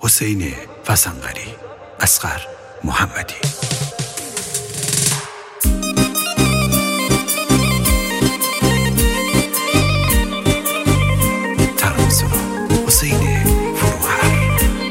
حسین فسنقری، اصغر محمدی. حسین فروهر.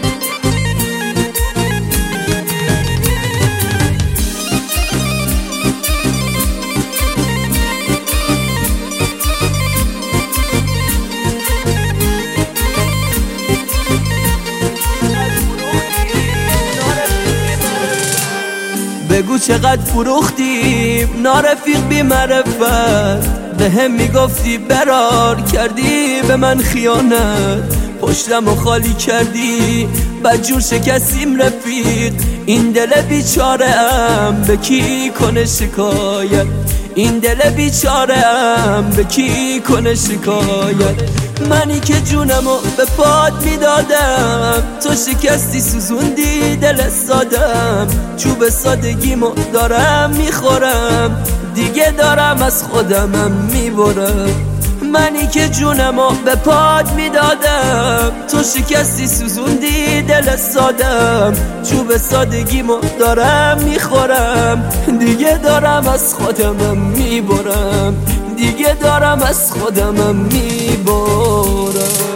بگو چقدر فروختیم نارفیق بی معرفت، به هم میگفتی برار کردی به من خیانت، پشتم و خالی کردی بدجور شکستیم رفیق. این دل بیچاره ام به کی کنه شکایت، این دل بیچاره ام به کی کنه شکایت. منی که جونمو به پات میدادم، تو شکستی سوزوندی دل سادم. چوب سادگیمو دارم میخورم، دیگه دارم از خودمم میبرم. منی که جونمو به پات میدادم، تو شکستی سوزوندی دل سادم. چوب سادگیمو دارم میخورم، دیگه دارم از خودمم میبرم، دیگه دارم از خودمم میبرم.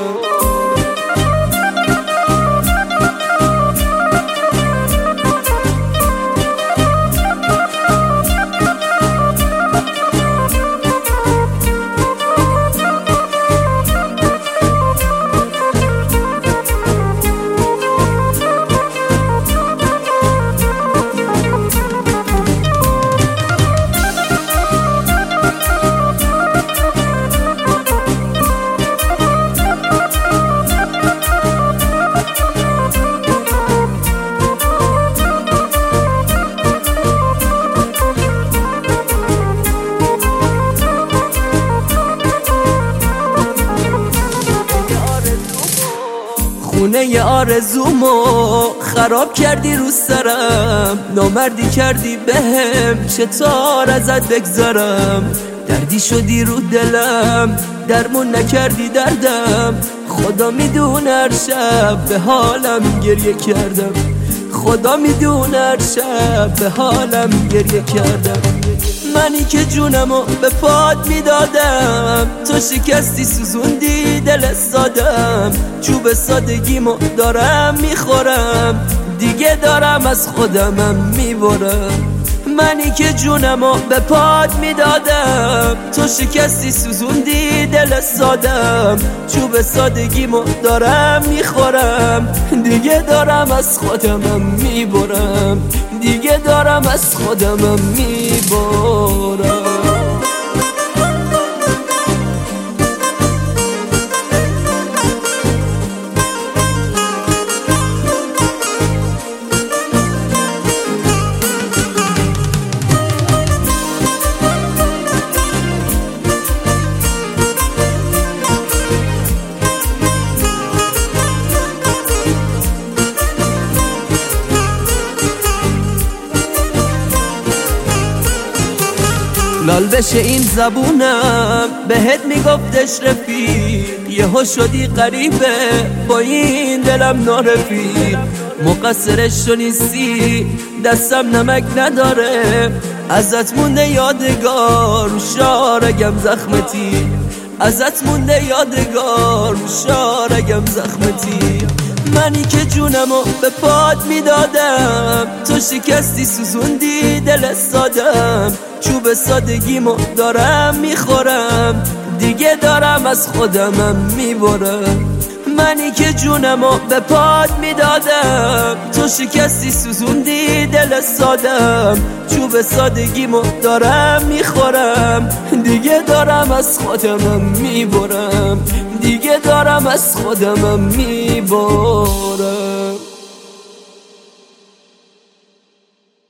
خونه آرزومو خراب کردی رو سرم، نامردی کردی بهم چطور ازت بگذارم. دردی شدی رو دلم درمون نکردی دردم، خدا میدونه هر شب به حالم گریه کردم، خدا میدونه هر شب به حالم گریه کردم. منی که جونمو به پات میدادم، تو شکستی سوزوندی دل سادم. چوب سادگیمو دارم میخورم، دیگه دارم از خودمم میبرم. منی که جونمو به پات میدادم، تو شکستی سوزوندی دل سادم. چوب سادگیمو دارم میخورم، دیگه دارم از خودمم میبرم، دیگه دارم از خودمم میبرم. لال بشه این زبونم بهت میگفتش رفیق، یهو شدی غریبه با این دلم نارفیق. مقصرش تو نیستی دستم نمک نداره، ازت مونده یادگار شارگم زخمتی، ازت مونده یادگار شارگم زخمتی. منی که جونمو به پات میدادم، تو شکستی سوزوندی دل سادم. چوب سادگیمو دارم میخورم، دیگه دارم از خودمم میبرم. منی که جونمو به پات میدادم، تو شکستی سوزوندی دل سادم. چوب سادگیمو دارم میخورم، دیگه دارم از خودمم میبرم، دیگه دارم از خودمم میبرم.